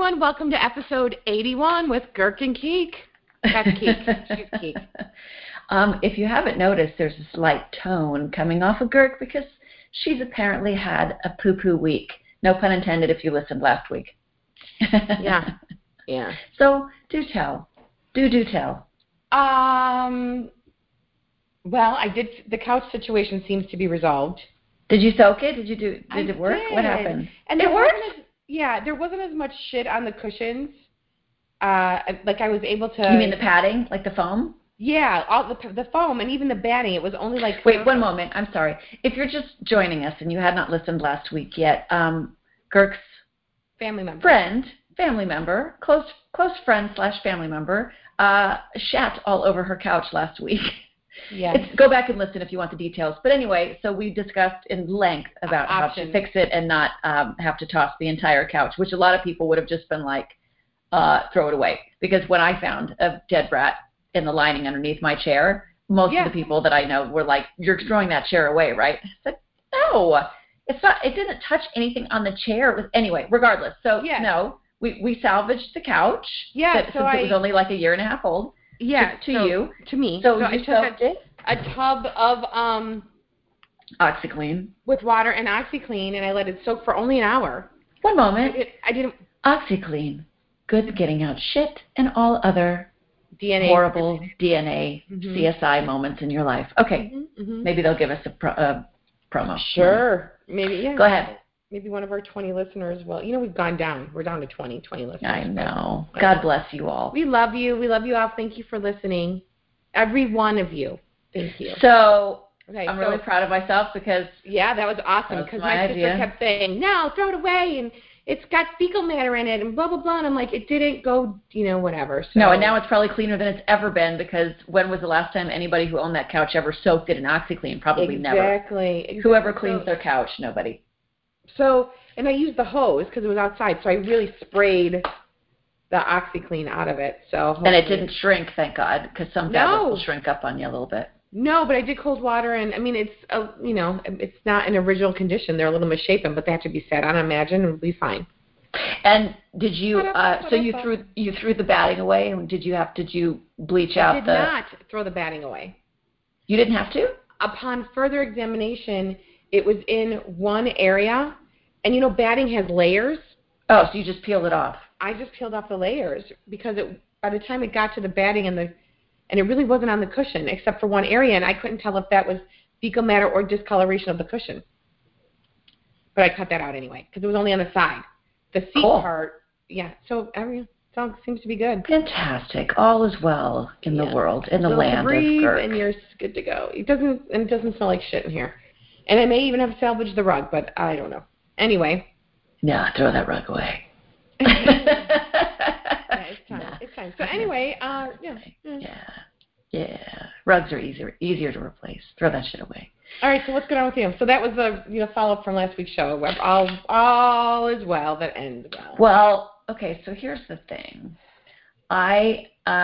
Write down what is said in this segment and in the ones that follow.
everyone. Welcome to episode 81 with Girk and Keek. That's Keek. She's Keek. If you haven't noticed, there's a slight tone coming off of Girk because she's apparently had a poo-poo week. No pun intended if you listened last week. Yeah. So, do tell. Do tell. Well, I did. The couch situation seems to be resolved. Did you soak it? Did it work? Did. What happened? And it worked? There wasn't as much shit on the cushions. Like I was able to. You mean the padding, like the foam? Yeah, all the foam and even the batting. It was only like. Wait, one moment. I'm sorry. If you're just joining us and you had not listened last week yet, Girk's family member, close friend / family member, shat all over her couch last week. Yeah. Go back and listen if you want the details. But anyway, so we discussed in length about how to fix it and not have to toss the entire couch, which a lot of people would have just been like, throw it away. Because when I found a dead rat in the lining underneath my chair, most of the people that I know were like, you're throwing that chair away, right? I said, no, it's not. It didn't touch anything on the chair. It was, anyway, regardless. So, no, we salvaged the couch. Yeah. Since it was only like a year and a half old. Yeah, to me. So I took a tub of OxiClean with water and OxiClean, and I let it soak for only an hour. One moment. I didn't. OxiClean, good at getting out shit and all other horrible DNA CSI moments in your life. Okay, maybe they'll give us a promo. Sure, maybe. Yeah. Go ahead. Maybe one of our 20 listeners will. You know, we've gone down. We're down to 20 listeners. I know. God bless you all. We love you. We love you all. Thank you for listening. Every one of you. Thank you. So, I'm really proud of myself because... Yeah, that was awesome. Because my sister kept saying, no, throw it away, and it's got fecal matter in it, and blah, blah, blah. And I'm like, it didn't go, whatever. So. No, and now it's probably cleaner than it's ever been because when was the last time anybody who owned that couch ever soaked it in OxiClean? Probably never. Exactly. Whoever cleans their couch, nobody. So, and I used the hose because it was outside, so I really sprayed the OxiClean out of it. So and it didn't shrink, thank God, because some fabrics will shrink up on you a little bit. No, but I did cold water, and I mean it's it's not in original condition. They're a little misshapen, but they have to be set on. I imagine it'll be fine. And did you? So you threw the batting away, and did you bleach out? I did not throw the batting away. You didn't have to? Upon further examination, it was in one area, and batting has layers. Oh, so you just peeled it off? I just peeled off the layers because by the time it got to the batting and it really wasn't on the cushion except for one area, and I couldn't tell if that was fecal matter or discoloration of the cushion. But I cut that out anyway because it was only on the side. The seat part, so everything seems to be good. Fantastic. All is well in the world, in the land of Girk. And you're good to go. It doesn't smell like shit in here. And I may even have salvaged the rug, but I don't know. Anyway. No, throw that rug away. It's time. Nah. It's time. So anyway, Yeah. Rugs are easier to replace. Throw that shit away. All right, so what's going on with you? So that was the follow-up from last week's show. All is well that ends well. Well, okay, so here's the thing. I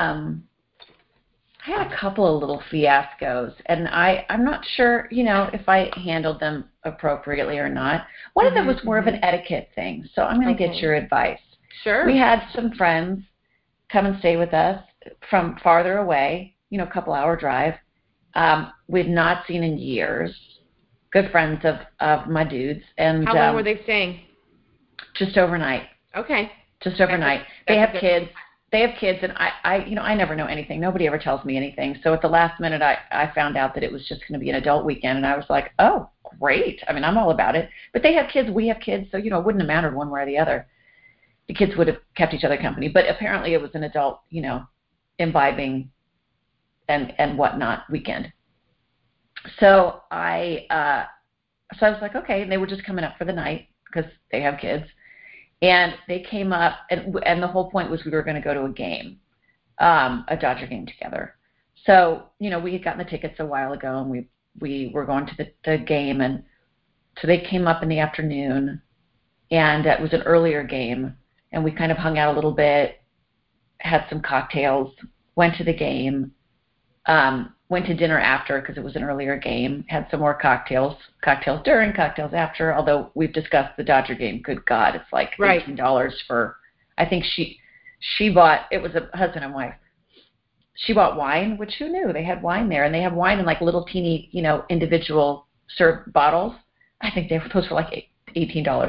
had a couple of little fiascos, and I'm not sure, if I handled them appropriately or not. One of them was more of an etiquette thing, so I'm going to get your advice. Sure. We had some friends come and stay with us from farther away, a couple-hour drive. We'd not seen in years. Good friends of my dudes. And how long were they staying? Just overnight. Okay. Just overnight. They have kids. And I never know anything. Nobody ever tells me anything. So at the last minute, I found out that it was just going to be an adult weekend, and I was like, oh, great. I mean, I'm all about it. But they have kids, we have kids, so, it wouldn't have mattered one way or the other. The kids would have kept each other company. But apparently it was an adult, imbibing and whatnot weekend. So I was like, okay. And they were just coming up for the night because they have kids. And they came up, and the whole point was we were going to go to a game, a Dodger game together. So, we had gotten the tickets a while ago, and we were going to the game. And so they came up in the afternoon, and it was an earlier game. And we kind of hung out a little bit, had some cocktails, went to the game, went to dinner after because it was an earlier game, had some more cocktails during, cocktails after, although we've discussed the Dodger game. Good God, it's like $18 for I think she bought, it was a husband and wife. She bought wine, which who knew? They had wine there, and they have wine in like little teeny, individual served bottles. I think those were like $18.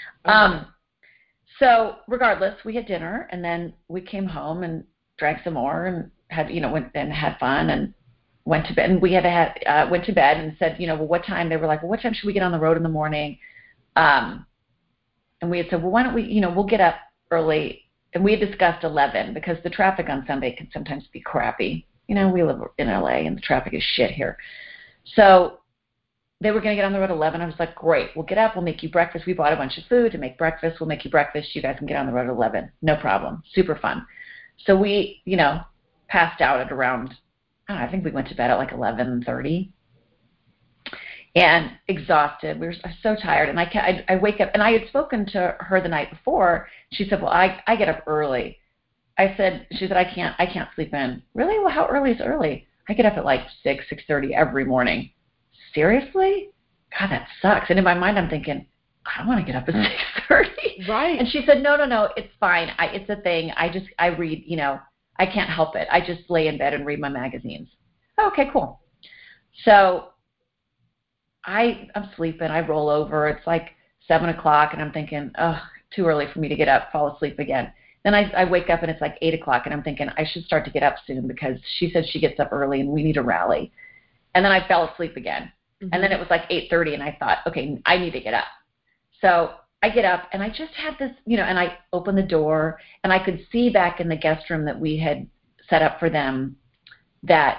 So regardless, we had dinner, and then we came home and drank some more and had, went and had fun and went to bed. And we went to bed and said, well, what time? They were like, well, what time should we get on the road in the morning? And we had said, well, why don't we, we'll get up early. And we had discussed 11 because the traffic on Sunday can sometimes be crappy. We live in LA and the traffic is shit here. So they were going to get on the road at 11. I was like, great, we'll get up, we'll make you breakfast. We bought a bunch of food to make breakfast. We'll make you breakfast. You guys can get on the road at 11. No problem. Super fun. So we, passed out at around, I think we went to bed at like 11:30. And exhausted. We were so tired. And I wake up, and I had spoken to her the night before. She said, well, I get up early. She said, I can't sleep in. Really? Well, how early is early? I get up at like 6:30 every morning. Seriously? God, that sucks. And in my mind, I'm thinking, I don't want to get up at 6:30. Right. And she said, no, it's fine. It's a thing. I read, I can't help it. I just lay in bed and read my magazines. Okay, cool. So I'm sleeping. I roll over. It's like 7 o'clock, and I'm thinking, oh, too early for me to get up, fall asleep again. Then I wake up, and it's like 8 o'clock, and I'm thinking I should start to get up soon because she said she gets up early, and we need a rally. And then I fell asleep again. Mm-hmm. And then it was like 8:30, and I thought, okay, I need to get up. So I get up, and I just had this, and I open the door, and I could see back in the guest room that we had set up for them that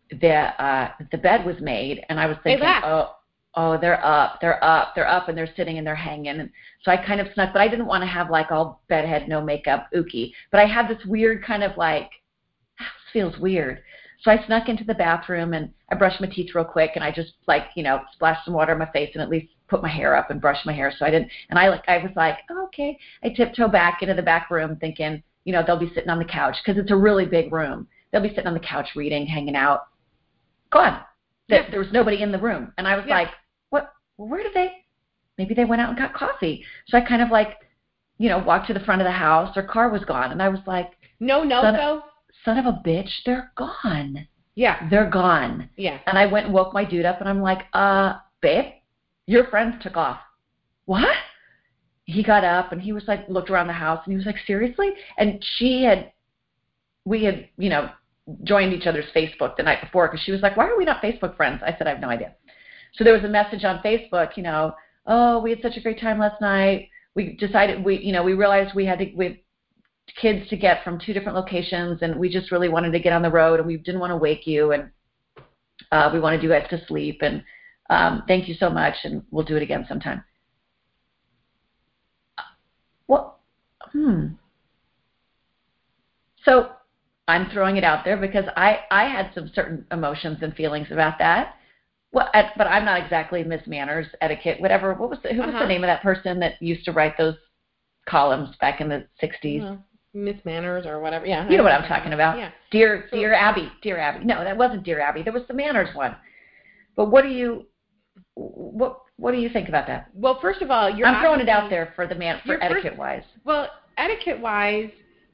the bed was made, and I was thinking, oh, they're up, and they're sitting and they're hanging. And so I kind of snuck, but I didn't want to have like all bedhead, no makeup, ookie. But I had this weird kind of like, this feels weird. So I snuck into the bathroom and I brushed my teeth real quick, and I just like, splashed some water on my face and at least put my hair up and brushed my hair so I didn't. And I was like, oh, okay. I tiptoe back into the back room thinking, they'll be sitting on the couch because it's a really big room. They'll be sitting on the couch reading, hanging out. Gone. Yeah. There was nobody in the room. And I was like, what? Well, where did they? Maybe they went out and got coffee. So I kind of like, walked to the front of the house. Their car was gone. And I was like, son of a bitch, they're gone. Yeah. They're gone. Yeah. And I went and woke my dude up, and I'm like, babe, your friends took off. What? He got up, and he was like, looked around the house, and he was like, seriously? And we had, joined each other's Facebook the night before because she was like, why are we not Facebook friends? I said, I have no idea. So there was a message on Facebook, oh, we had such a great time last night. We decided, we realized we had kids to get from 2 different locations, and we just really wanted to get on the road, and we didn't want to wake you, and we wanted you guys to sleep, and thank you so much, and we'll do it again sometime. So I'm throwing it out there because I had some certain emotions and feelings about that. Well, but I'm not exactly Miss Manners, etiquette, whatever. Who was the name of that person that used to write those columns back in the 60s? Miss Manners or whatever. Yeah. You know what I'm talking about. Yeah. Dear Abby. No, that wasn't Dear Abby. There was the Manners one. But what do you think about that? Well, first of all, I'm throwing it out there for etiquette-wise. Well, etiquette-wise,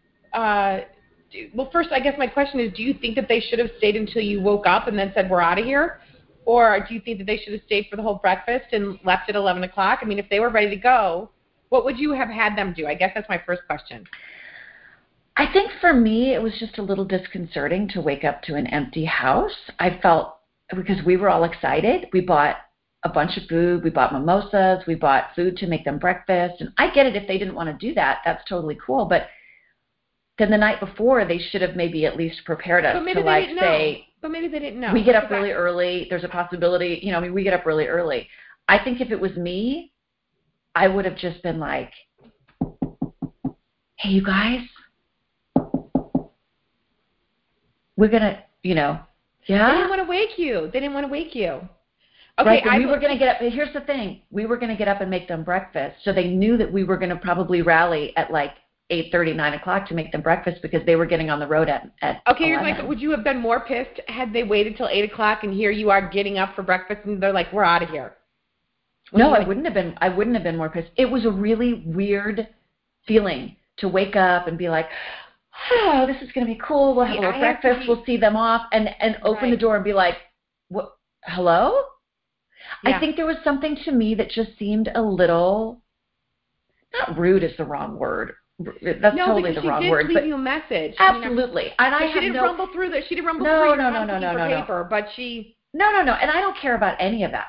first, I guess my question is, do you think that they should have stayed until you woke up and then said, we're out of here? Or do you think that they should have stayed for the whole breakfast and left at 11 o'clock? I mean, if they were ready to go, what would you have had them do? I guess that's my first question. I think for me, it was just a little disconcerting to wake up to an empty house. I felt, because we were all excited, we bought a bunch of food, we bought mimosas, we bought food to make them breakfast, and I get it if they didn't want to do that, that's totally cool, but then the night before, they should have maybe at least prepared us to like say, but maybe they didn't know. We get up really early, there's a possibility, we get up really early. I think if it was me, I would have just been like, hey, you guys, we're going to, yeah? They didn't want to wake you. Okay, right, we were going to get up. Here's the thing. We were going to get up and make them breakfast. So they knew that we were going to probably rally at like 8:30, 9 o'clock to make them breakfast because they were getting on the road at Okay, here's my, would you have been more pissed had they waited till 8 o'clock and here you are getting up for breakfast and they're like, we're out of here? No, I wouldn't have been more pissed. It was a really weird feeling to wake up and be like, oh, this is going to be cool. We'll have a little breakfast. We'll see them off, and open the door and be like, what? Hello? Yeah. I think there was something to me that just seemed a little, not rude is the wrong word. That's totally the wrong word. She did leave you a message. Absolutely. I mean, and she didn't rumble through that. She didn't rumble through your paper, but she. No. And I don't care about any of that.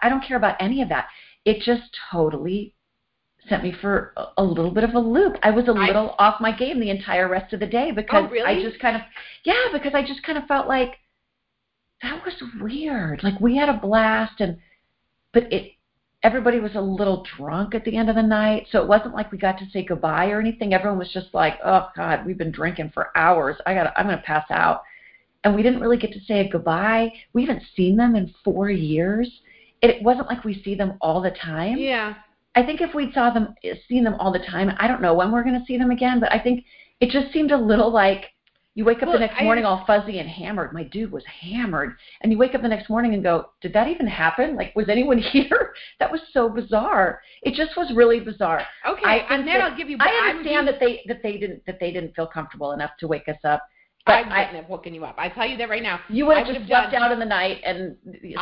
It just totally sent me for a little bit of a loop. I was a little off my game the entire rest of the day because I just kind of felt like that was weird. Like we had a blast but everybody was a little drunk at the end of the night, so it wasn't like we got to say goodbye or anything. Everyone was just like, oh God, we've been drinking for hours. I'm going to pass out. And we didn't really get to say a goodbye. We haven't seen them in 4 years. It wasn't like we see them all the time. Yeah. I think if we'd seen them all the time, I don't know when we're going to see them again, but I think it just seemed a little like you wake up the next morning all fuzzy and hammered. My dude was hammered. And you wake up the next morning and go, did that even happen? Like, was anyone here? That was so bizarre. It just was really bizarre. Okay, and then I'll give you. I understand that they didn't feel comfortable enough to wake us up. But I wouldn't have woken you up. I tell you that right now. You would have just slept out in the night and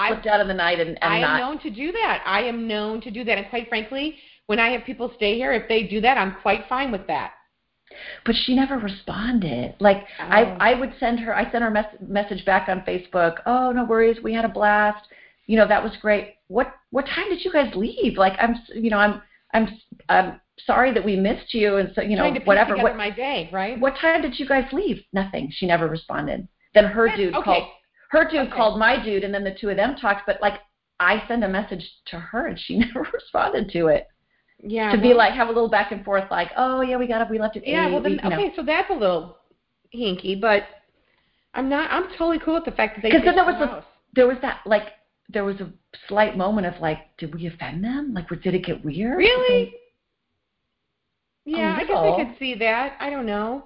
I am known to do that. I am known to do that. And quite frankly, when I have people stay here, if they do that, I'm quite fine with that. But she never responded. Like I sent her message back on Facebook. Oh, no worries. We had a blast. That was great. What time did you guys leave? Like I'm sorry that we missed you, and so whatever. What my day, right? What time did you guys leave? Nothing. She never responded. Then her dude called my dude, and then the two of them talked. But like I sent a message to her, and she never responded to it. Yeah. To be like have a little back and forth, like, oh yeah, we got up, we left at 8. Yeah. Well, then so that's a little hinky, but I'm totally cool with the fact that they. Because then there was a slight moment of like, did we offend them? Like, did it get weird? Really? Yeah, I guess I could see that. I don't know.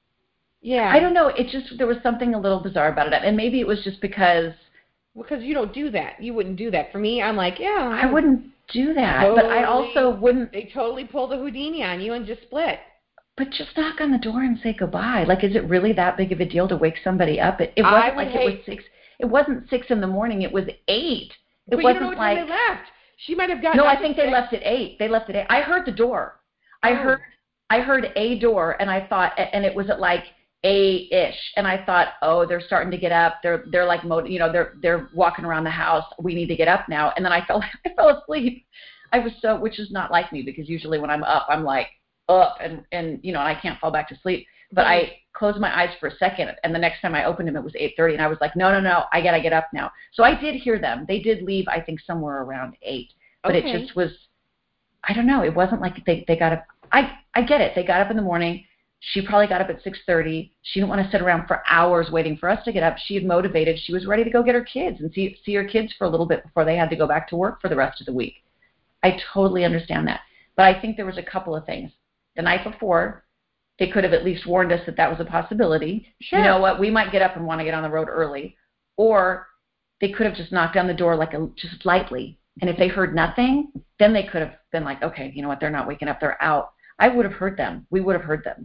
Yeah. I don't know. There was something a little bizarre about it. And maybe it was just because you don't do that. You wouldn't do that. For me, I'm like, yeah. I wouldn't do that. But I also wouldn't. They totally pulled the Houdini on you and just split. But just knock on the door and say goodbye. Like, is it really that big of a deal to wake somebody up? It wasn't like it was 6. It wasn't 6 in the morning. It was 8. But you don't know what time they left. She might have gotten. No, I think they left at 8. They left at 8. I heard the door. I heard a door, and I thought, and it was at like 8-ish, and I thought, oh, they're starting to get up. They're like, they're walking around the house. We need to get up now. And then I fell asleep. Which is not like me because usually when I'm up, I'm like up and I can't fall back to sleep. But I closed my eyes for a second, and the next time I opened them, it was 8:30, and I was like, no, I gotta get up now. So I did hear them. They did leave, I think, somewhere around 8. But It just was, I don't know. It wasn't like they got up. I get it. They got up in the morning. She probably got up at 6:30. She didn't want to sit around for hours waiting for us to get up. She had motivated. She was ready to go get her kids and see her kids for a little bit before they had to go back to work for the rest of the week. I totally understand that. But I think there was a couple of things. The night before, they could have at least warned us that was a possibility. Sure. You know what? We might get up and want to get on the road early. Or they could have just knocked on the door just lightly. And if they heard nothing, then they could have been like, okay, you know what? They're not waking up. They're out. I would have heard them. We would have heard them.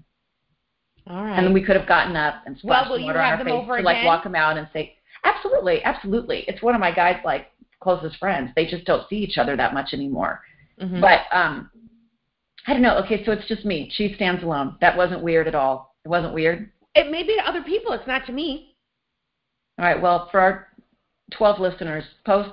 All right. And then we could have gotten up and splashed water on our face to like walk them out and say, absolutely. It's one of my guys' like closest friends. They just don't see each other that much anymore. Mm-hmm. But I don't know. Okay, so it's just me. She stands alone. That wasn't weird at all. It wasn't weird. It may be to other people. It's not to me. All right. Well, for our 12 listeners, post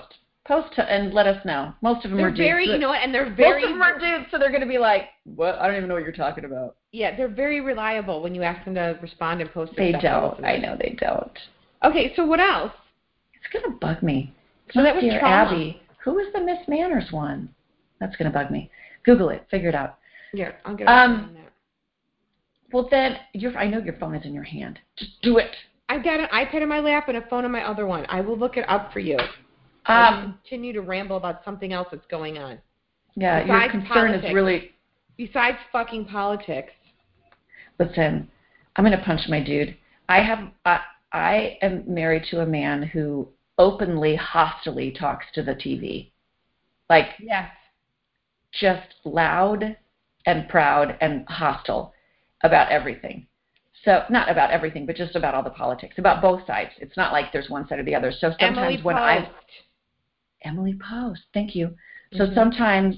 and let us know. Most of them are dudes. They're very. Most of them are dudes, so they're going to be like, "What? I don't even know what you're talking about." Yeah, they're very reliable when you ask them to respond and post. They don't. I know they don't. Okay, so what else? It's going to bug me. So that was trauma. Abby. Who is the Miss Manners one? That's going to bug me. Google it. Figure it out. Yeah, I'll get on that. Well, then I know your phone is in your hand. Just do it. I've got an iPad in my lap and a phone in my other one. I will look it up for you. I'll continue to ramble about something else that's going on. Yeah, besides your concern politics, is really... Besides fucking politics. Listen, I'm going to punch my dude. I am married to a man who openly, hostilely talks to the TV. Like, yes. Just loud and proud and hostile. about everything. So not about everything, but just about all the politics, about both sides. It's not like there's one side or the other. So sometimes Emily Post, thank you. So sometimes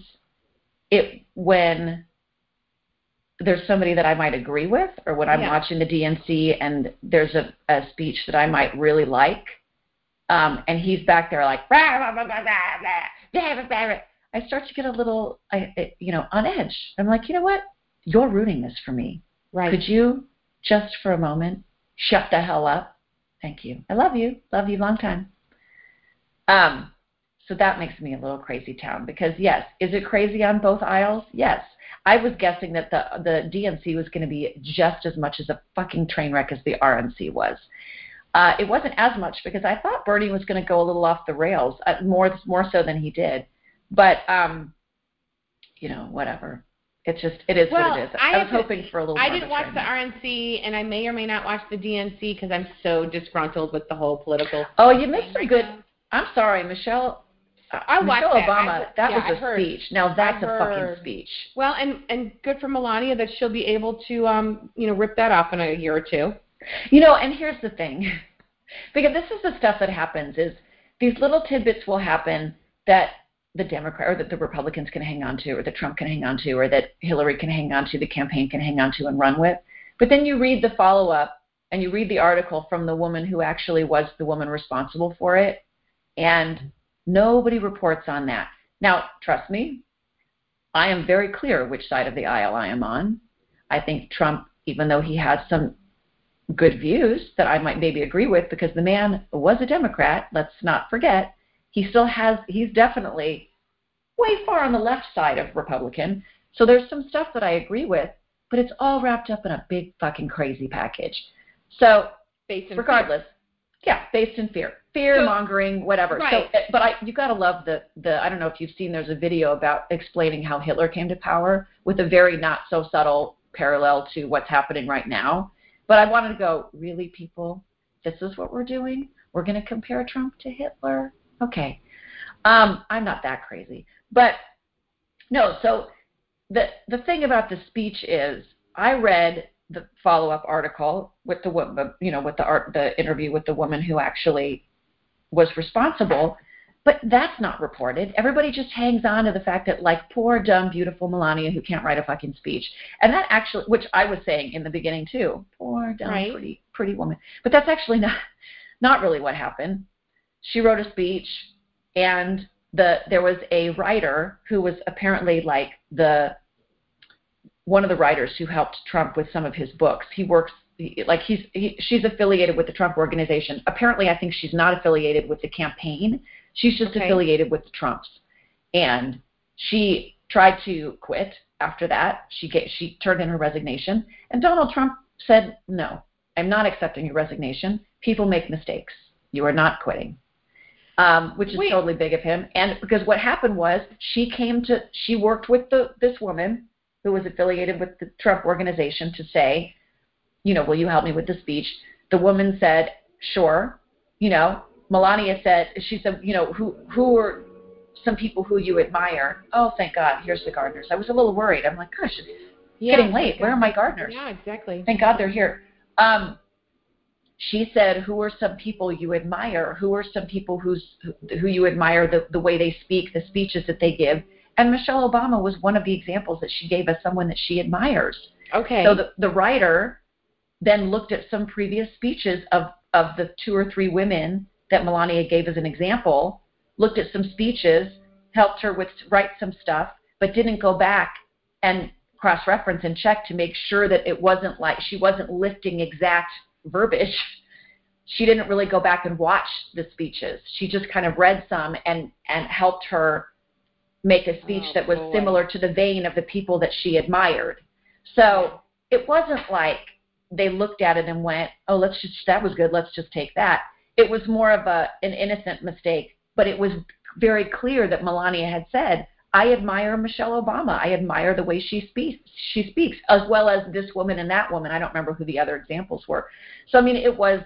when there's somebody that I might agree with, or when I'm watching the DNC and there's a speech that I might really like, and he's back there like, blah, blah, blah, blah, blah, blah, blah, I start to get a little, on edge. I'm like, you know what? You're rooting this for me. Right. Could you just for a moment shut the hell up? Thank you. I love you. Love you long time. So that makes me a little crazy town because, yes, is it crazy on both aisles? Yes. I was guessing that the DNC was going to be just as much as a fucking train wreck as the RNC was. It wasn't as much because I thought Bernie was going to go a little off the rails, more so than he did. But, whatever. It is what it is. I was hoping for a little more. I didn't watch the RNC, and I may or may not watch the DNC because I'm so disgruntled with the whole political. Oh, you missed some good. I'm sorry, Michelle. Michelle Obama. That was a speech. Now that's a fucking speech. Well, and good for Melania that she'll be able to, rip that off in a year or two. And here's the thing, because this is the stuff that happens: is these little tidbits will happen that the Democrat or that the Republicans can hang on to, or that Trump can hang on to, or that Hillary can hang on to, the campaign can hang on to and run with. But then you read the follow-up and you read the article from the woman who actually was the woman responsible for it, and nobody reports on that. Now, trust me, I am very clear which side of the aisle I am on. I think Trump, even though he has some good views that I might maybe agree with, because the man was a Democrat, let's not forget, he's definitely way far on the left side of Republican. So there's some stuff that I agree with, but it's all wrapped up in a big fucking crazy package. So regardless, based in fear. Fear-mongering, whatever. Right. So, but you got to love the I don't know if you've seen, there's a video about explaining how Hitler came to power with a very not so subtle parallel to what's happening right now. But I wanted to go, really, people? This is what we're doing? We're going to compare Trump to Hitler? Okay. I'm not that crazy. But, no, so the thing about the speech is I read the follow-up article with the woman, with the interview with the woman who actually was responsible, but that's not reported. Everybody just hangs on to the fact that, like, poor, dumb, beautiful Melania who can't write a fucking speech. And that actually, which I was saying in the beginning too, poor, dumb, pretty woman. But that's actually not really what happened. She wrote a speech, and there was a writer who was apparently like one of the writers who helped Trump with some of his books. She's affiliated with the Trump organization. Apparently, I think she's not affiliated with the campaign. She's just affiliated with the Trumps. And she tried to quit after that. She turned in her resignation. And Donald Trump said, no, I'm not accepting your resignation. People make mistakes. You are not quitting. Which is totally big of him. And because what happened was she worked with this woman who was affiliated with the Trump organization to say, will you help me with the speech? The woman said, sure. Melania said, who are some people who you admire? Oh, thank God, here's the gardeners. I was a little worried. I'm like, gosh, it's getting late. Where are my gardeners? Yeah, exactly. Thank God they're here. She said, who are some people you admire? Who are some people who you admire the way they speak, the speeches that they give? And Michelle Obama was one of the examples that she gave as someone that she admires. Okay. So the writer then looked at some previous speeches of the 2 or 3 women that Melania gave as an example, looked at some speeches, helped her write some stuff, but didn't go back and cross-reference and check to make sure that it wasn't like she wasn't lifting exact verbiage. She didn't really go back and watch the speeches. She just kind of read some and helped her make a speech that was similar to the vein of the people that she admired. So it wasn't like they looked at it and went, oh, that was good, let's just take that. It was more of an innocent mistake, but it was very clear that Melania had said, I admire Michelle Obama. I admire the way she speaks, as well as this woman and that woman. I don't remember who the other examples were. So, I mean, there was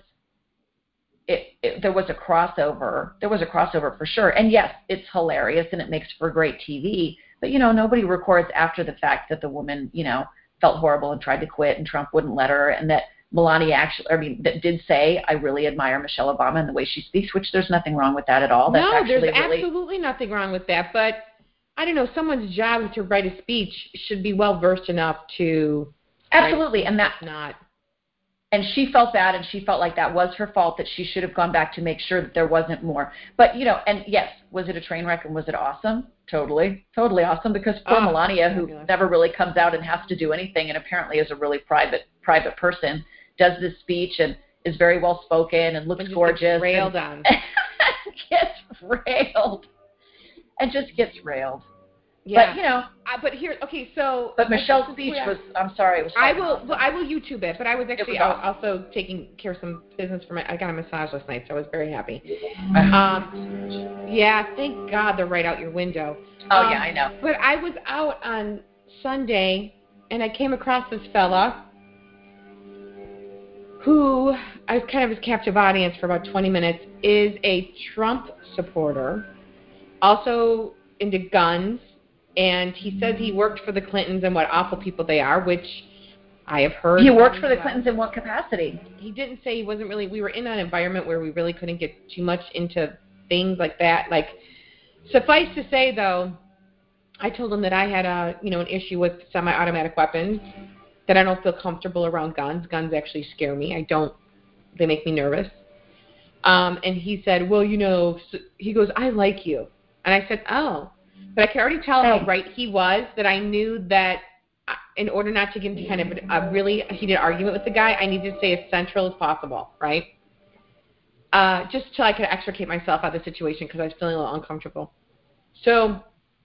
a crossover. There was a crossover for sure. And yes, it's hilarious and it makes for great TV. But, nobody records after the fact that the woman, felt horrible and tried to quit, and Trump wouldn't let her, and that Melania that did say, I really admire Michelle Obama and the way she speaks, which there's nothing wrong with that at all. That's no, there's absolutely nothing wrong with that. But I don't know, someone's job to write a speech should be well versed enough to. Absolutely, and that's not. And she felt bad, and she felt like that was her fault, that she should have gone back to make sure that there wasn't more. But, and yes, was it a train wreck and was it awesome? Totally awesome, because poor Melania, who never really comes out and has to do anything and apparently is a really private person, does this speech and is very well spoken and looks gorgeous. Gets railed on. Gets railed. And just gets railed. Yeah. But here, okay, so. But Michelle's speech was, I'm sorry, it was. I will YouTube it, but I was actually also taking care of some business for I got a massage last night, so I was very happy. Yeah, thank God they're right out your window. Oh, yeah, I know. But I was out on Sunday, and I came across this fella who I was kind of his captive audience for about 20 minutes, is a Trump supporter, also into guns, and he says he worked for the Clintons and what awful people they are, which I have heard. He worked for the Clintons in what capacity? He didn't say. He wasn't really. We were in an environment where we really couldn't get too much into things like that. Like, suffice to say, though, I told him that I had an issue with semi-automatic weapons, that I don't feel comfortable around guns. Guns actually scare me. They make me nervous. And he said, well, he goes, I like you. And I said, oh. But I could already tell how right he was, that I knew that in order not to get into kind of a really heated argument with the guy, I needed to stay as central as possible, right? Just till I could extricate myself out of the situation because I was feeling a little uncomfortable. So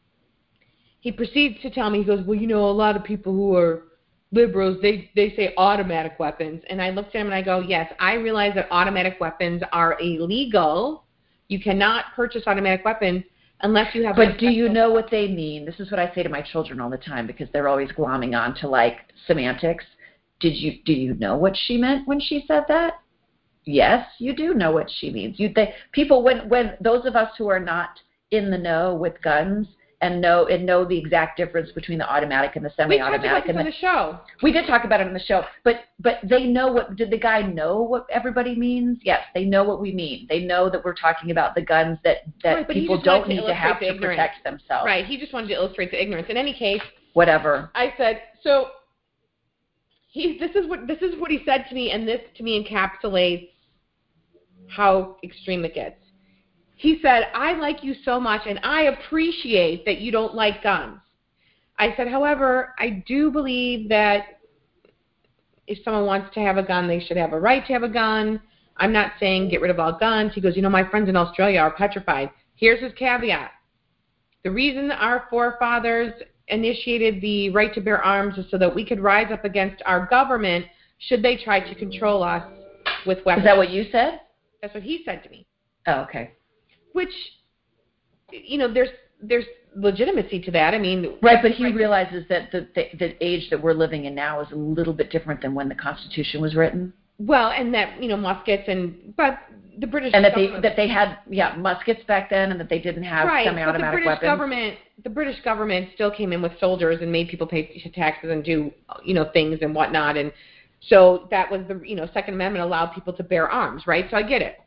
he proceeds to tell me, he goes, well, a lot of people who are liberals, they say automatic weapons. And I looked at him and I go, yes, I realize that automatic weapons are illegal. You cannot purchase automatic weapons unless you have. But do you know what they mean? This is what I say to my children all the time because they're always glomming on to like semantics. Do you know what she meant when she said that? Yes, you do know what she means. People when those of us who are not in the know with guns and know the exact difference between the automatic and the semi-automatic. We talked about this on the show. We did talk about it on the show, but they know what. Did the guy know what everybody means? Yes, they know what we mean. They know that we're talking about the guns that right, people don't need to have to protect themselves. Right. He just wanted to illustrate the ignorance. In any case, whatever. I said so. This is what he said to me, and this to me encapsulates how extreme it gets. He said, I like you so much, and I appreciate that you don't like guns. I said, however, I do believe that if someone wants to have a gun, they should have a right to have a gun. I'm not saying get rid of all guns. He goes, my friends in Australia are petrified. Here's his caveat. The reason our forefathers initiated the right to bear arms is so that we could rise up against our government should they try to control us with weapons. Is that what you said? That's what he said to me. Oh, okay. Which, there's legitimacy to that. I mean, right, but he realizes that the age that we're living in now is a little bit different than when the Constitution was written. Well, and that muskets but the British and that they had muskets back then, and that they didn't have semi-automatic weapons. The British government still came in with soldiers and made people pay taxes and do things and whatnot, and so that was the Second Amendment allowed people to bear arms, right? So I get it.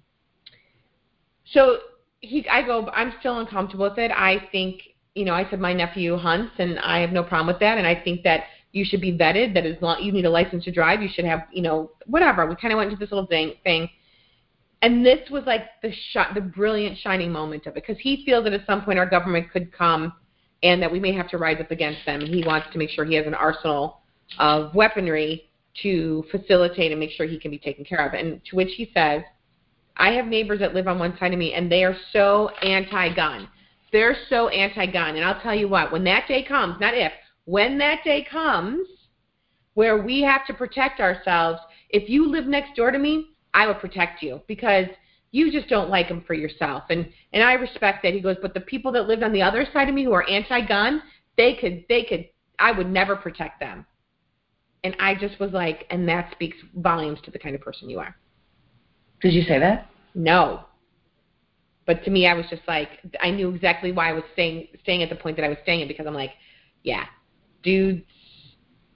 So I go, I'm still uncomfortable with it. I think, I said my nephew hunts, and I have no problem with that. And I think that you should be vetted, that as long you need a license to drive, you should have, whatever. We kind of went into this little thing. And this was like the brilliant shining moment of it, because he feels that at some point our government could come and that we may have to rise up against them. And he wants to make sure he has an arsenal of weaponry to facilitate and make sure he can be taken care of. And to which he says, I have neighbors that live on one side of me, and they are so anti-gun. They're so anti-gun. And I'll tell you what, when that day comes, not if, when that day comes where we have to protect ourselves, if you live next door to me, I will protect you because you just don't like them for yourself. And I respect that. He goes, but the people that lived on the other side of me who are anti-gun, I would never protect them. And I just was like, and that speaks volumes to the kind of person you are. Did you say that? No. But to me, I was just like, I knew exactly why I was staying at the point that I was staying at, because I'm like, yeah, dudes,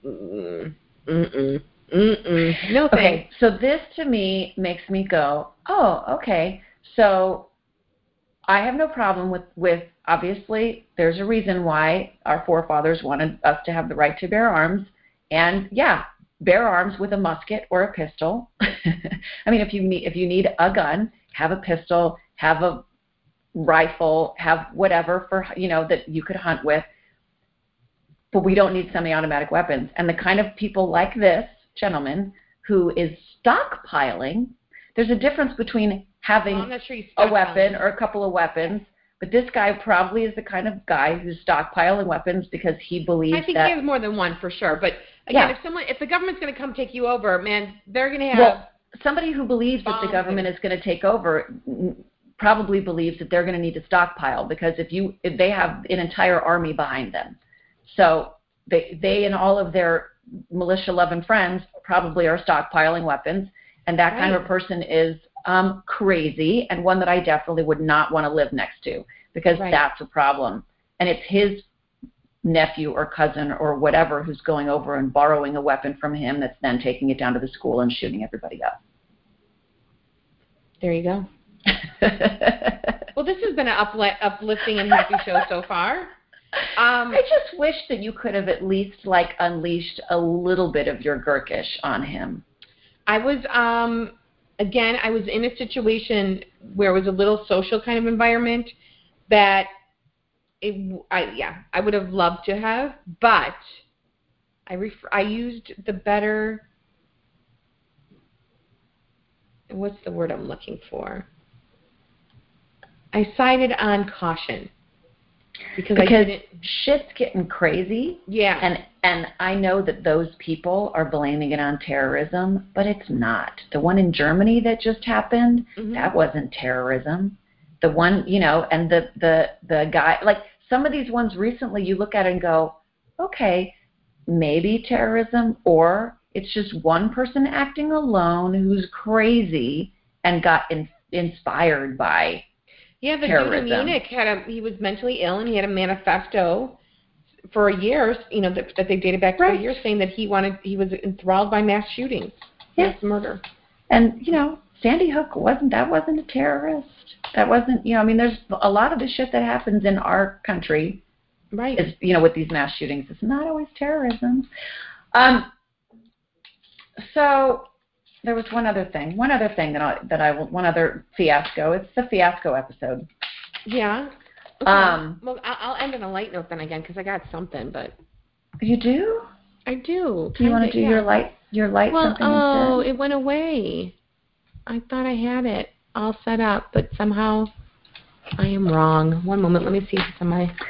No thanks. Okay, so this to me makes me go, oh, okay. So I have no problem with obviously there's a reason why our forefathers wanted us to have the right to bear arms, and yeah, bear arms with a musket or a pistol. I mean, if you need a gun, have a pistol, have a rifle, have whatever for that you could hunt with. But we don't need semi-automatic weapons. And the kind of people like this gentleman who is stockpiling, there's a difference between having a weapon or a couple of weapons, but this guy probably is the kind of guy who's stockpiling weapons because he believes I think he has more than one for sure. But again, if the government's going to come take you over, man, they're going to have somebody who believes that the government is going to take over probably believes that they're going to need to stockpile, because if they have an entire army behind them. So they and all of their militia-loving friends probably are stockpiling weapons, and that kind of a person is crazy, and one that I definitely would not want to live next to, because that's a problem. And it's his nephew or cousin or whatever who's going over and borrowing a weapon from him that's then taking it down to the school and shooting everybody up. There you go. Well, this has been an uplifting and happy show so far. I just wish that you could have at least unleashed a little bit of your Gurkish on him. I was I was in a situation where it was a little social kind of environment that I would have loved to have, but I used the better, what's the word I'm looking for? I sided on caution. Because shit's getting crazy. Yeah. And I know that those people are blaming it on terrorism, but it's not. The one in Germany that just happened, that wasn't terrorism. The one, and the guy, like some of these ones recently, you look at it and go, okay, maybe terrorism, or it's just one person acting alone who's crazy and got inspired by the terrorism. Dude in Munich he was mentally ill, and he had a manifesto for years, that they dated back for years, saying that he was enthralled by mass shootings, mass murder. And Sandy Hook wasn't a terrorist. That wasn't, there's a lot of the shit that happens in our country, is with these mass shootings. It's not always terrorism. So there was one other fiasco. It's the fiasco episode. Yeah. Okay. Well, I'll end on a light note then again, because I got something, but. You do? I do. Do you want to do your light well, something instead? It went away. I thought I had it all set up, but somehow I am wrong. One moment. Let me see if it's on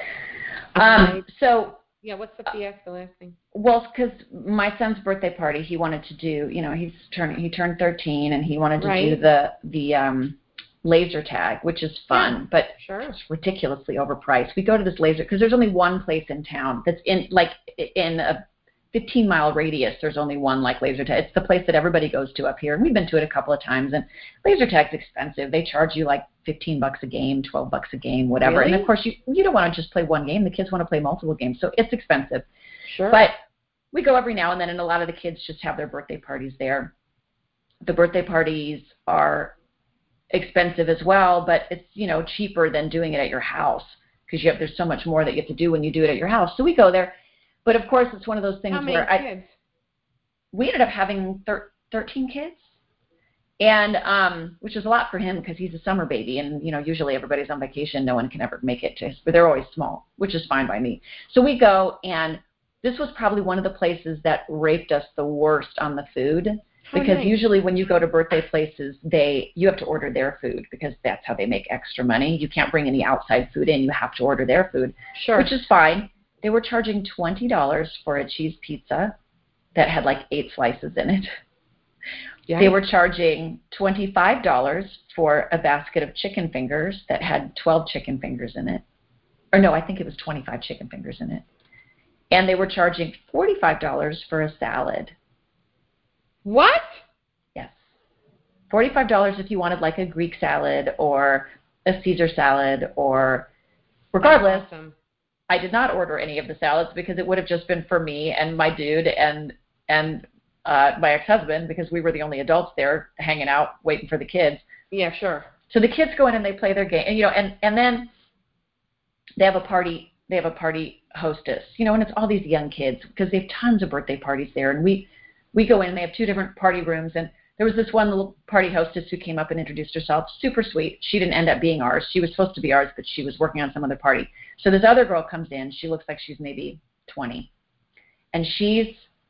my. So. Yeah, what's the fiasco last thing? Well, because my son's birthday party, he wanted to do, he turned 13, and he wanted to do the laser tag, which is fun, but it's ridiculously overpriced. We go to this laser, because there's only one place in town that's in a 15-mile radius. There's only one laser tag. It's the place that everybody goes to up here, and we've been to it a couple of times, and laser tag's expensive. They charge you $15 a game, $12 a game, whatever. Really? And of course, you don't want to just play one game. The kids want to play multiple games, so it's expensive. Sure. But we go every now and then, and a lot of the kids just have their birthday parties there. The birthday parties are expensive as well, but it's cheaper than doing it at your house, because there's so much more that you have to do when you do it at your house. So we go there, but of course it's one of those things. How many kids? We ended up having 13 kids, and which is a lot for him, because he's a summer baby, and usually everybody's on vacation. No one can ever make it but they're always small, which is fine by me. So we go, and this was probably one of the places that raped us the worst on the food. Because usually when you go to birthday places, you have to order their food, because that's how they make extra money. You can't bring any outside food in. You have to order their food, which is fine. They were charging $20 for a cheese pizza that had 8 slices in it. Yeah. They were charging $25 for a basket of chicken fingers that had 12 chicken fingers in it. Or no, I think it was 25 chicken fingers in it. And they were charging $45 for a salad. What? Yes. $45 if you wanted a Greek salad or a Caesar salad, or regardless. Awesome. I did not order any of the salads because it would have just been for me and my dude and my ex-husband, because we were the only adults there hanging out waiting for the kids. Yeah, sure. So the kids go in and they play their game, and then they have a party hostess, and it's all these young kids because they have tons of birthday parties there, and we go in and they have 2 different party rooms, and there was this one little party hostess who came up and introduced herself, super sweet. She didn't end up being ours. She was supposed to be ours, but she was working on some other party. So this other girl comes in. She looks like she's maybe 20, and she's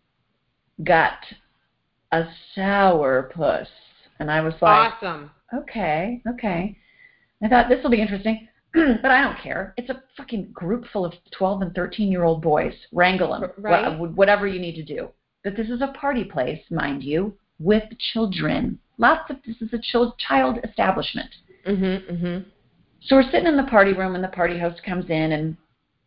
got a sour puss. And I was like, awesome. Okay. I thought this will be interesting, but I don't care. It's a fucking group full of 12 and 13-year-old boys. Wrangle them, right. Whatever you need to do. But this is a party place, mind you, with children. This is a child establishment. So we're sitting in the party room, and the party host comes in,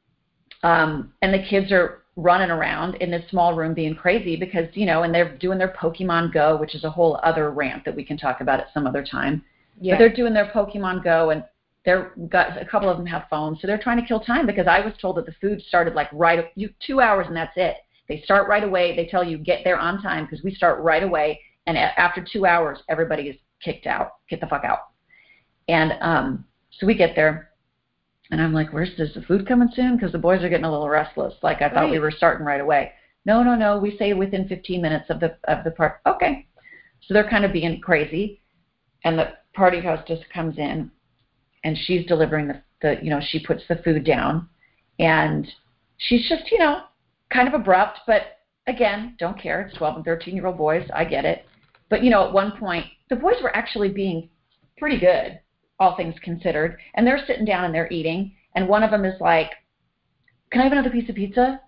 and the kids are running around in this small room being crazy because, and they're doing their Pokemon Go, which is a whole other rant that we can talk about at some other time. Yeah. But they're doing their Pokemon Go, and a couple of them have phones, so they're trying to kill time because I was told that the food started like 2 hours and that's it. They start right away. They tell you get there on time because we start right away, and after 2 hours, everybody is kicked out. Get the fuck out. And so we get there. And I'm like, is the food coming soon? Because the boys are getting a little restless. Like I thought we were starting right away. No. We say within 15 minutes of the part. Okay. So they're kind of being crazy. And the party hostess comes in, and she's delivering she puts the food down. And she's just, kind of abrupt. But again, don't care. It's 12 and 13-year-old boys. I get it. But, at one point, the boys were actually being pretty good, all things considered, and they're sitting down and they're eating, and one of them is like, can I have another piece of pizza?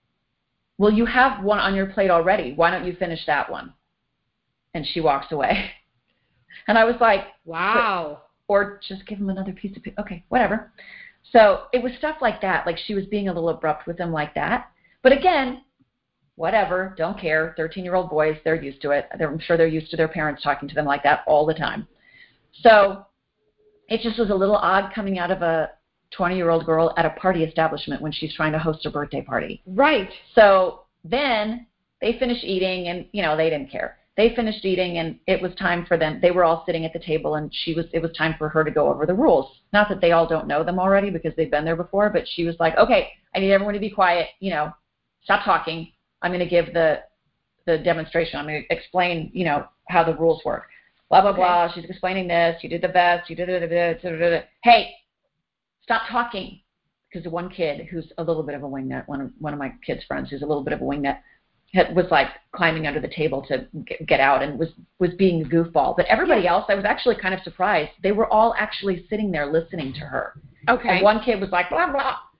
Well, you have one on your plate already. Why don't you finish that one? And she walks away. And I was like, wow. Or just give him another piece of pizza. Okay, whatever. So it was stuff like that. Like she was being a little abrupt with them like that. But again, whatever, don't care. 13-year-old boys, they're used to it. I'm sure they're used to their parents talking to them like that all the time. So it just was a little odd coming out of a 20-year-old girl at a party establishment when she's trying to host a birthday party. Right. So then they finished eating, and, they didn't care. They finished eating, and it was time for them. They were all sitting at the table, and it was time for her to go over the rules. Not that they all don't know them already because they've been there before, but she was like, okay, I need everyone to be quiet. Stop talking. I'm going to give the demonstration. I'm going to explain, how the rules work. Blah, blah, blah. She's explaining this. You did the best. You did it. Hey, stop talking. Because the one kid who's a little bit of a wingnut, one of my kids' friends who's a little bit of a wingnut, was like climbing under the table to get out and was being a goofball. But everybody else, I was actually kind of surprised. They were all actually sitting there listening to her. Okay. And one kid was like, blah,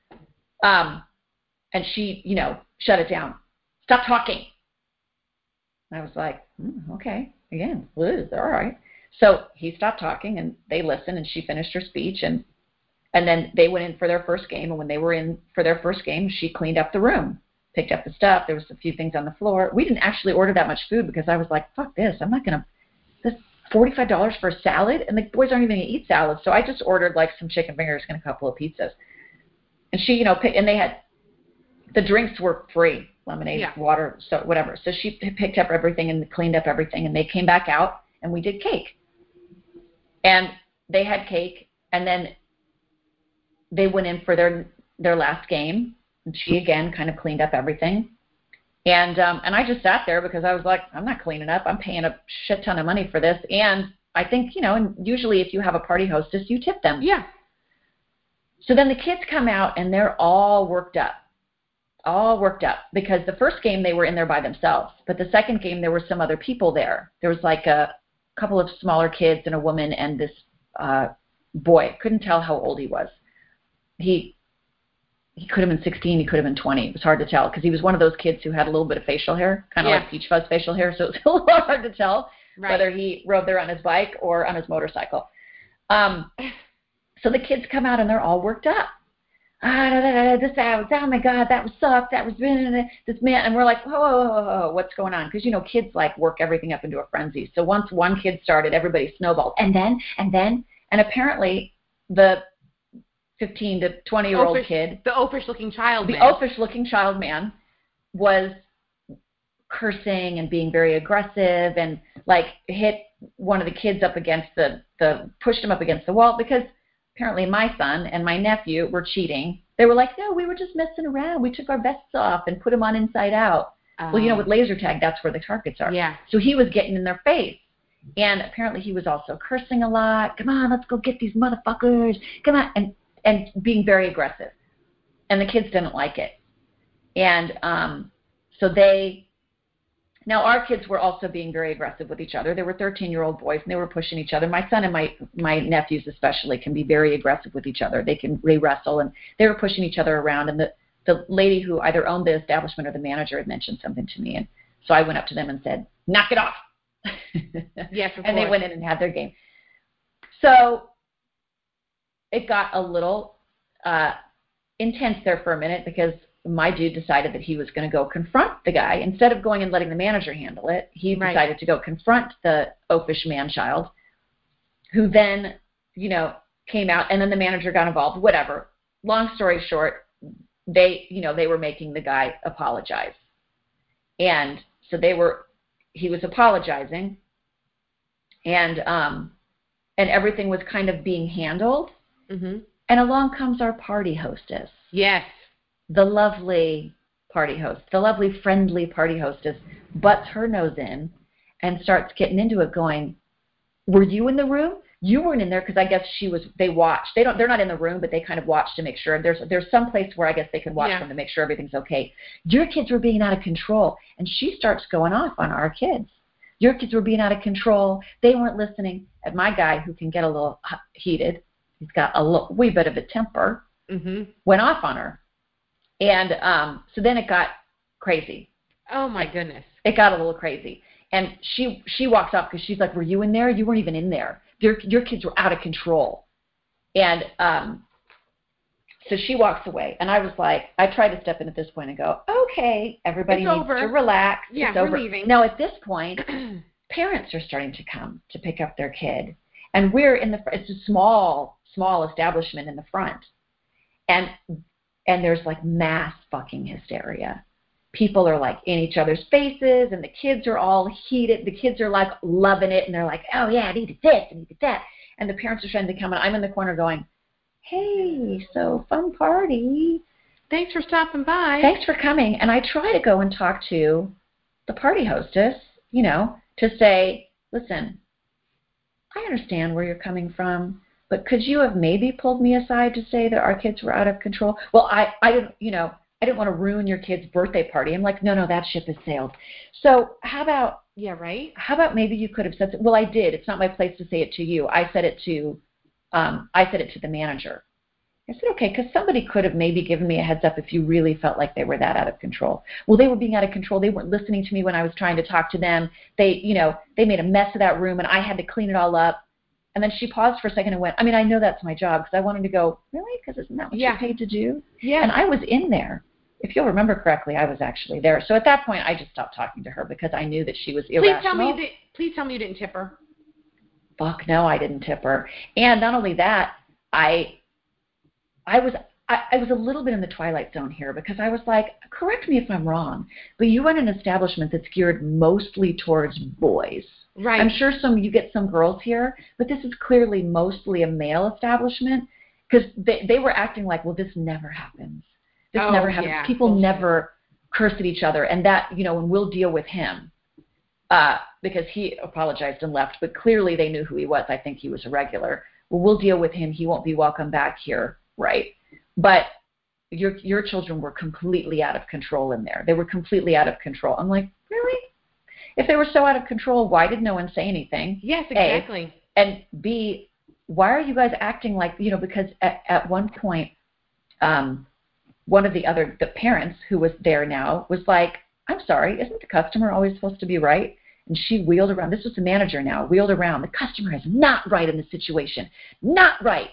blah. And she, shut it down. Stop talking. And I was like, okay. Again, all right. So he stopped talking, and they listened, and she finished her speech, and then they went in for their first game, and when they were in for their first game, she cleaned up the room, picked up the stuff. There was a few things on the floor. We didn't actually order that much food because I was like, fuck this. I'm not going to – this $45 for a salad? And the boys aren't even going to eat salads. So I just ordered like some chicken fingers and a couple of pizzas. And she, and they had – the drinks were free. Lemonade, water, so whatever. So she picked up everything and cleaned up everything, and they came back out, and we did cake. And they had cake, and then they went in for their last game, and she again kind of cleaned up everything. And I just sat there because I was like, I'm not cleaning up. I'm paying a shit ton of money for this. And I think, and usually if you have a party hostess, you tip them. Yeah. So then the kids come out, and they're all worked up. Because the first game they were in there by themselves, but the second game there were some other people there. There was like a couple of smaller kids and a woman and this boy. Couldn't tell how old he was. He could have been 16, he could have been 20. It was hard to tell because he was one of those kids who had a little bit of facial hair, kind of like Peach Fuzz facial hair, so it was a little hard to tell whether he rode there on his bike or on his motorcycle. So the kids come out and they're all worked up. Oh my God, that was sucked. That was this man, and we're like, whoa, what's going on? Because kids like work everything up into a frenzy. So once one kid started, everybody snowballed, and apparently the 15 to 20-year-old kid. The oafish-looking child man. The oafish-looking child man was cursing and being very aggressive and, like, hit one of the kids up against pushed him up against the wall because apparently my son and my nephew were cheating. They were like, no, we were just messing around. We took our vests off and put them on inside out. Well, you know, with laser tag, that's where the targets are. Yeah. So he was getting in their face. And apparently he was also cursing a lot. Come on, let's go get these motherfuckers. Come on. And being very aggressive. And the kids didn't like it. And so now our kids were also being very aggressive with each other. They were 13-year-old boys, and they were pushing each other. My son and my nephews especially can be very aggressive with each other. They wrestle, and they were pushing each other around. And the lady who either owned the establishment or the manager had mentioned something to me. And so I went up to them and said, knock it off. Yes, of and course. They went in and had their game. So it got a little intense there for a minute because my dude decided that he was going to go confront the guy. Instead of going and letting the manager handle it, he decided to go confront the oafish man-child, who then, you know, came out, and then the manager got involved, whatever. Long story short, they were making the guy apologize. And so he was apologizing, and everything was kind of being handled. Mm-hmm. And along comes our party hostess. Yes. The lovely party host, the lovely, friendly party hostess butts her nose in and starts getting into it going, were you in the room? You weren't in there because I guess they watched. They're not in the room, but they kind of watch to make sure. There's some place where I guess they can watch them to make sure everything's okay. Your kids were being out of control. And she starts going off on our kids. Your kids were being out of control. They weren't listening. And my guy, who can get a little heated, he's got a wee bit of a temper, went off on her. And so then it got crazy. Oh, my goodness. It got a little crazy. And she walks off because she's like, were you in there? You weren't even in there. Your kids were out of control. And so she walks away. And I was like, I tried to step in at this point and go, okay, everybody needs to relax. Yeah, it's we're over. leaving. Now, at this point, parents are starting to come to pick up their kid. And we're it's a small establishment in the front. And there's like mass fucking hysteria. People are like in each other's faces, and the kids are all heated. The kids are like loving it, and they're like, oh yeah, I needed this, I needed that. And the parents are trying to come, and I'm in the corner going, hey, so fun party. Thanks for stopping by. Thanks for coming. And I try to go and talk to the party hostess, you know, to say, listen, I understand where you're coming from, but could you have maybe pulled me aside to say that our kids were out of control? Well, I didn't want to ruin your kid's birthday party. I'm like, no, that ship has sailed. So how about maybe you could have said, well, I did. It's not my place to say it to you. I said it to the manager. I said, okay, because somebody could have maybe given me a heads up if you really felt like they were that out of control. Well, they were being out of control. They weren't listening to me when I was trying to talk to them. They made a mess of that room, and I had to clean it all up. And then she paused for a second and went, I mean, I know that's my job, because I wanted to go, really? Because isn't that what you're paid to do? Yeah. And I was in there. If you'll remember correctly, I was actually there. So at that point, I just stopped talking to her because I knew that she was irrational. Please tell me you didn't tip her. Fuck no, I didn't tip her. And not only that, I was a little bit in the twilight zone here because I was like, correct me if I'm wrong, but you run an establishment that's geared mostly towards boys. Right. I'm sure you get some girls here, but this is clearly mostly a male establishment because they were acting like, well, this never happens. This never happens. Yeah. People never curse at each other, and that, and we'll deal with him because he apologized and left, but clearly they knew who he was. I think he was a regular. Well, we'll deal with him. He won't be welcome back here, right? But your children were completely out of control in there. They were completely out of control. I'm like, really? If they were so out of control, why did no one say anything? Yes, exactly. A, and B, why are you guys acting like, because at one point, one of the parents who was there now was like, I'm sorry, isn't the customer always supposed to be right? And she wheeled around. This was the manager now, wheeled around. The customer is not right in the situation. Not right.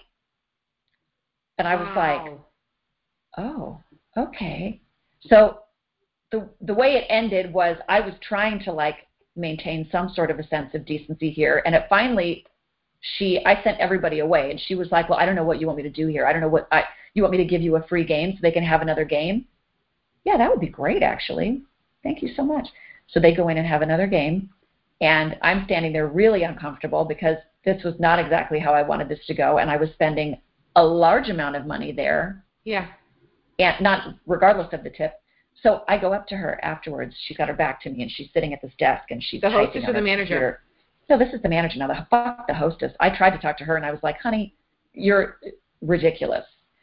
And I was like, oh, okay. So the way it ended was I was trying to like maintain some sort of a sense of decency here. And it finally I sent everybody away, and she was like, well, I don't know what you want me to do here. I don't know you want me to give you a free game so they can have another game? Yeah, that would be great, actually. Thank you so much. So they go in and have another game, and I'm standing there really uncomfortable because this was not exactly how I wanted this to go, and I was spending a large amount of money there. Yeah. And not regardless of the tip. So I go up to her afterwards. She's got her back to me, and she's sitting at this desk, and she's the typing hostess on or the her manager? Computer. No, this is the manager now. Fuck the hostess. I tried to talk to her, and I was like, honey, you're ridiculous.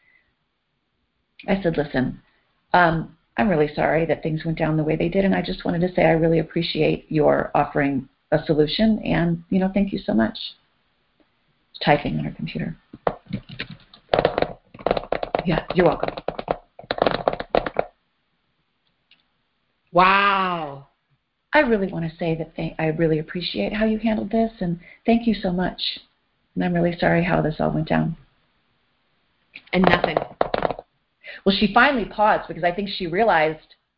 I said, listen, I'm really sorry that things went down the way they did, and I just wanted to say I really appreciate your offering a solution, and, thank you so much. Typing on her computer. Yeah, you're welcome. Wow. I really want to say that I really appreciate how you handled this, and thank you so much. And I'm really sorry how this all went down. And nothing. Well, she finally paused because I think she realized,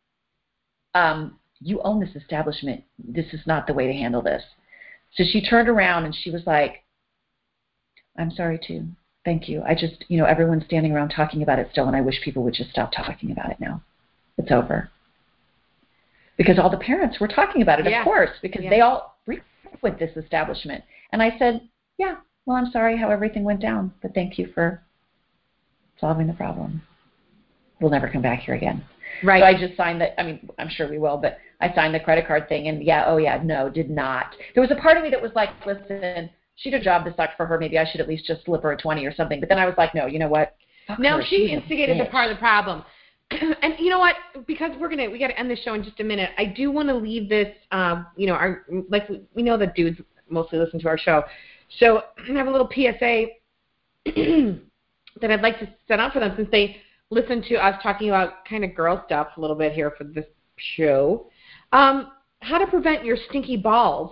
you own this establishment. This is not the way to handle this. So she turned around and she was like, I'm sorry too. Thank you. I just, everyone's standing around talking about it still, and I wish people would just stop talking about it now. It's over. Because all the parents were talking about it, of course, because they all frequent this establishment. And I said, yeah, well, I'm sorry how everything went down, but thank you for solving the problem. We'll never come back here again. Right. So I just signed that. I mean, I'm sure we will, but I signed the credit card thing, and no, did not. There was a part of me that was like, listen, she did a job that sucked for her. Maybe I should at least just slip her a 20 or something. But then I was like, no, you know what? No, she instigated the part of the problem. And you know what? Because we got to end the show in just a minute. I do want to leave this. We know that dudes mostly listen to our show, so I have a little PSA that I'd like to set up for them since they listen to us talking about kind of girl stuff a little bit here for this show. How to prevent your stinky balls.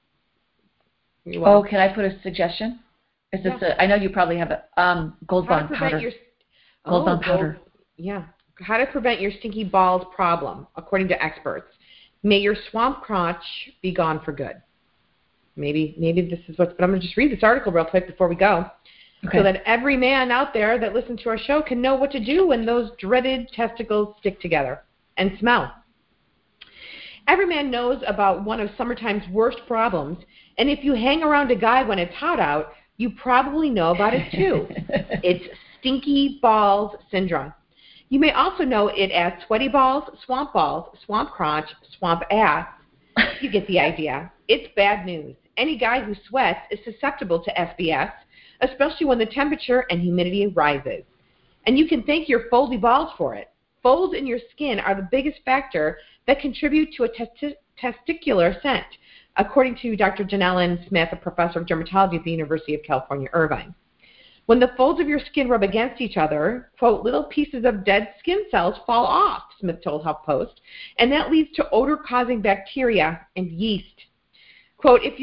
Oh, can I put a suggestion? Is this I know you probably have a Gold Bond powder. Gold Bond powder. Yeah. How to prevent your stinky balls problem, according to experts. May your swamp crotch be gone for good. Maybe this is but I'm going to just read this article real quick before we go. Okay. So that every man out there that listens to our show can know what to do when those dreaded testicles stick together and smell. Every man knows about one of summertime's worst problems, and if you hang around a guy when it's hot out, you probably know about it too. It's stinky balls syndrome. You may also know it as sweaty balls, swamp crotch, swamp ass. You get the idea. It's bad news. Any guy who sweats is susceptible to SBS, especially when the temperature and humidity rises. And you can thank your foldy balls for it. Folds in your skin are the biggest factor that contribute to a testicular scent, according to Dr. Janellen Smith, a professor of dermatology at the University of California, Irvine. When the folds of your skin rub against each other, quote, little pieces of dead skin cells fall off, Smith told HuffPost, and that leads to odor-causing bacteria and yeast. Quote, if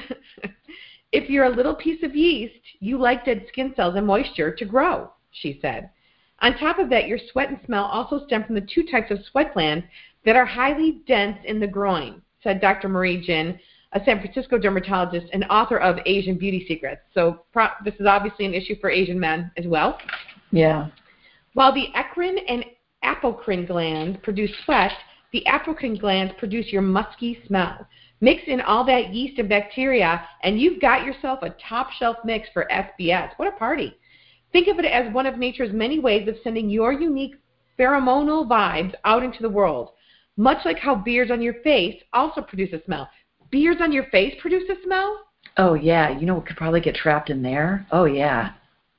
you're a little piece of yeast, you like dead skin cells and moisture to grow, she said. On top of that, your sweat and smell also stem from the two types of sweat glands that are highly dense in the groin, said Dr. Marie Jin, a San Francisco dermatologist and author of Asian Beauty Secrets. So this is obviously an issue for Asian men as well. Yeah. While the eccrine and apocrine glands produce sweat, the apocrine glands produce your musky smell. Mix in all that yeast and bacteria, and you've got yourself a top-shelf mix for SBS. What a party. Think of it as one of nature's many ways of sending your unique pheromonal vibes out into the world, much like how beards on your face also produce a smell. Beards on your face produce a smell? Oh, yeah. You know what could probably get trapped in there? Oh, yeah.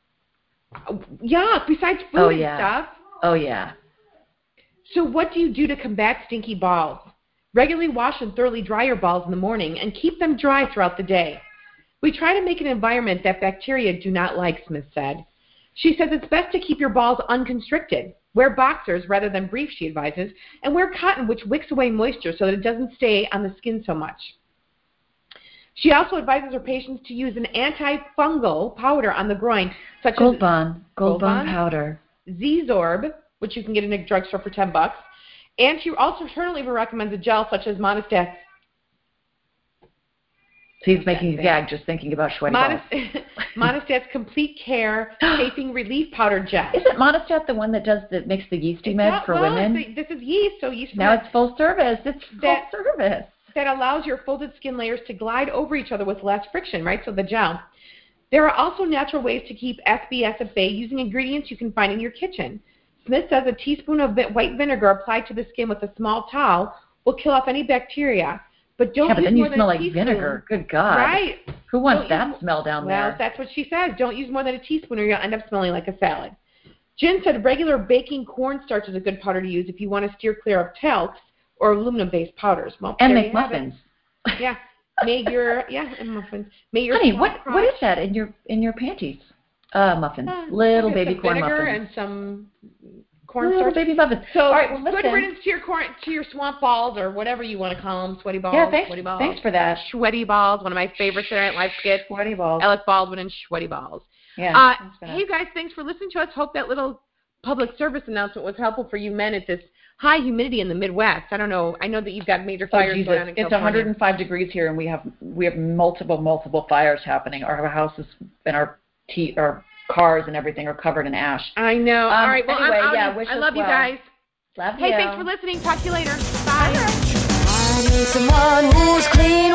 Yeah, besides food and stuff. Oh, yeah. So what do you do to combat stinky balls? Regularly wash and thoroughly dry your balls in the morning and keep them dry throughout the day. We try to make an environment that bacteria do not like, Smith said. She says it's best to keep your balls unconstricted. Wear boxers rather than briefs, she advises, and wear cotton which wicks away moisture so that it doesn't stay on the skin so much. She also advises her patients to use an antifungal powder on the groin, such as Gold Bond powder, Z-Zorb, which you can get in a drugstore for $10, and she also certainly recommends a gel such as Monistat. So he's making a gag just thinking about sweaty balls. Monostat's Complete Care Chafing Relief Powder Gel. Isn't Monostat the one that makes the yeasty meds for women? This is yeast, so yeast. Now it's full service. It's full service. That allows your folded skin layers to glide over each other with less friction, right? So the gel. There are also natural ways to keep SBS at bay using ingredients you can find in your kitchen. Smith says a teaspoon of white vinegar applied to the skin with a small towel will kill off any bacteria. But don't use but then more you than smell a like teaspoon. Vinegar. Good God. Right. Who wants that smell down there? Well, that's what she says. Don't use more than a teaspoon or you'll end up smelling like a salad. Jen said regular baking cornstarch is a good powder to use if you want to steer clear of talcs or aluminum-based powders. Well, and make muffins. Yeah. And muffins. Honey, what is that in your panties? Muffins. Little baby corn muffins. Vinegar and some cornstarch. Little baby muffins. So, all right, well, listen. Good riddance to your swamp balls or whatever you want to call them, sweaty balls. Yeah, thanks. Sweaty balls. Thanks for that. Sweaty balls, one of my favorite Saturday Night Live skits. Sweaty balls. Alec Baldwin and Sweaty Balls. Yeah. Hey guys, thanks for listening to us. Hope that little public service announcement was helpful for you men at this high humidity in the Midwest. I don't know. I know that you've got major fires going on in California. It's 105 degrees here, and we have multiple fires happening. Our houses and our cars and everything are covered in ash. I know. All right. Well, anyway, I love you guys. Love you. Hey, thanks for listening. Talk to you later. Bye. I need someone who's clean.